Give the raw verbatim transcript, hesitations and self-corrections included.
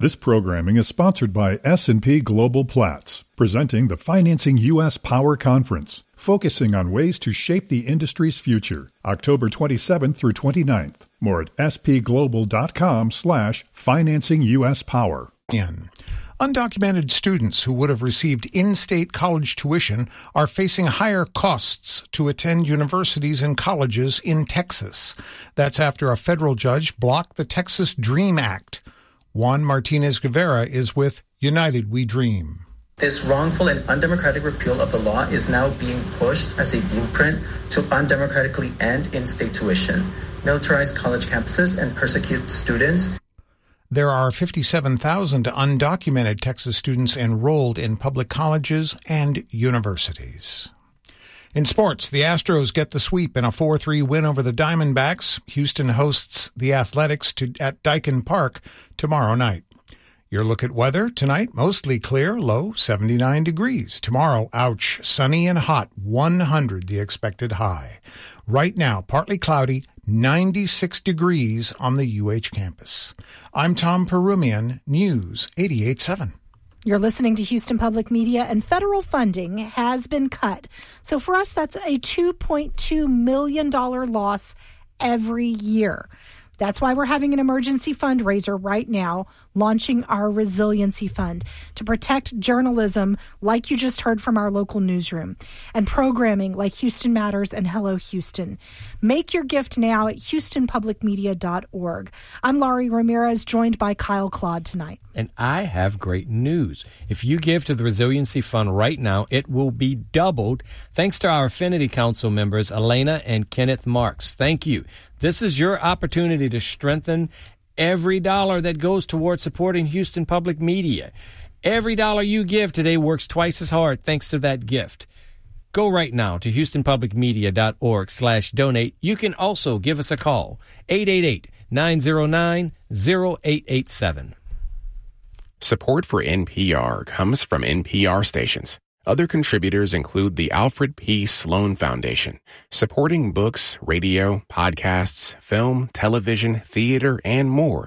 This programming is sponsored by S and P Global Platts, presenting the Financing U S Power Conference, focusing on ways to shape the industry's future, October twenty-seventh through twenty-ninth. More at spglobal.com slash financing US power. In. Undocumented students who would have received in-state college tuition are facing higher costs to attend universities and colleges in Texas. That's after a federal judge blocked the Texas DREAM Act. Juan Martinez Guevara is with United We Dream. This wrongful and undemocratic repeal of the law is now being pushed as a blueprint to undemocratically end in-state tuition, militarize college campuses, and persecute students. There are fifty-seven thousand undocumented Texas students enrolled in public colleges and universities. In sports, the Astros get the sweep in a four three win over the Diamondbacks. Houston hosts the Athletics to, at Daikin Park tomorrow night. Your look at weather tonight, mostly clear, low seventy-nine degrees. Tomorrow, ouch, sunny and hot, one hundred the expected high. Right now, partly cloudy, ninety-six degrees on the U H campus. I'm Tom Perumian, News eighty-eight point seven. You're listening to Houston Public Media, and federal funding has been cut. So for us, that's a two point two million dollars loss every year. That's why we're having an emergency fundraiser right now, launching our Resiliency Fund to protect journalism like you just heard from our local newsroom, and programming like Houston Matters and Hello Houston. Make your gift now at houston public media dot org. I'm Laurie Ramirez, joined by Kyle Claude tonight. And I have great news. If you give to the Resiliency Fund right now, it will be doubled thanks to our Affinity Council members, Elena and Kenneth Marks. Thank you. This is your opportunity to strengthen every dollar that goes towards supporting Houston Public Media. Every dollar you give today works twice as hard thanks to that gift. Go right now to houston public media dot org slash donate. You can also give us a call, eight eight eight, nine zero nine, zero eight eight seven. Support for N P R comes from N P R stations. Other contributors include the Alfred P. Sloan Foundation, supporting books, radio, podcasts, film, television, theater, and more